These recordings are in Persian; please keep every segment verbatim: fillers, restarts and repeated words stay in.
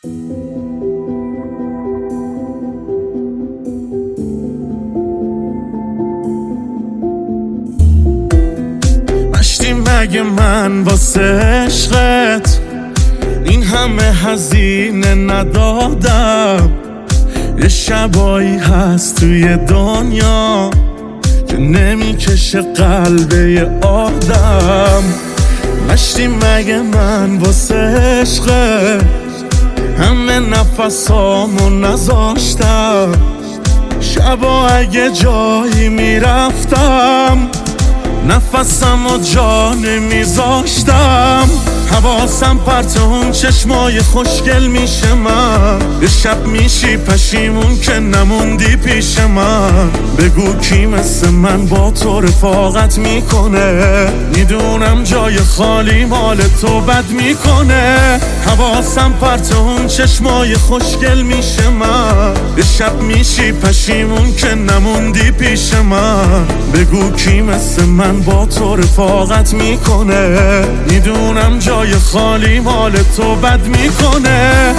مشتی مگه من واسه عشقت این همه هزینه ندادم؟ یه شبایی هست توی دنیا که نمیکشه قلب یه آدم. مشتی مگه من واسه عشقت همه نفسامو نذاشتم؟ شبا اگه جایی میرفتم نفسم و جا نمیذاشتم. حواسم پرت اون چشمای خوشگل میشه من، یه شب میشی پشیمون که نموندی پیش من. بگو کی مثل من با تو رفاقت میکنه؟ میدونم جای خالی مال تو بد میکنه. حواسم پرت اون چشمای خوشگل میشه من، یه شب میشی پشیمون که نموندی پیش من. بگو کی مثل من با تو رفاقت میکنه؟ میدونم جای خالی مال تو بد میکنه.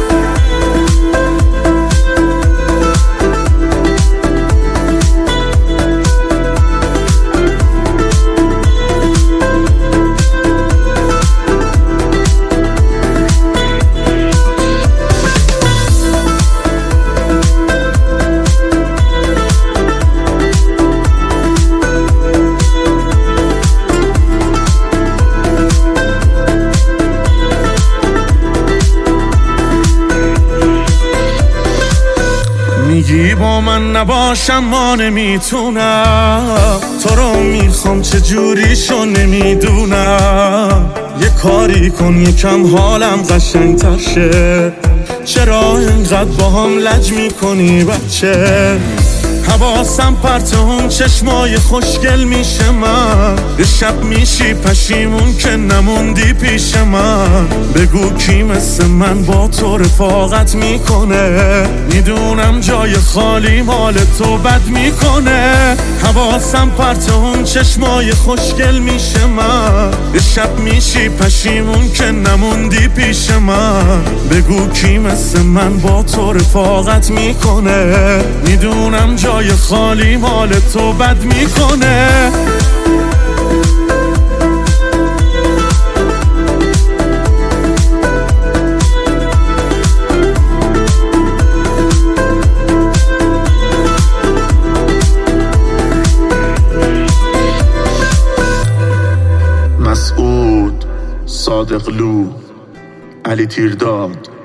میگی با من نباشم ما نمیتونم، تو رو میخوام چه جوریشو نمیدونم. یه کاری کن یکم حالم قشنگ‌تر شه، چرا اینقدر با هم لج میکنی بچه؟ حواسم پرت اون چشمای خوشگل میشه من، یه شب میشی پشیمون که نموندی پیش من. بگو کی مثل من با تو رفاقت میکنه؟ میدونم جای خالی مال تو بد میکنه. حواسم پرت اون چشمای خوشگل میشه من، یه شب میشی پشیمون که نموندی پیش من. بگو کی مثل من با تو رفاقت میکنه؟ میدونم جای خالی مال تو بد میکنه. مسعود صادقلو، علی تیرداد.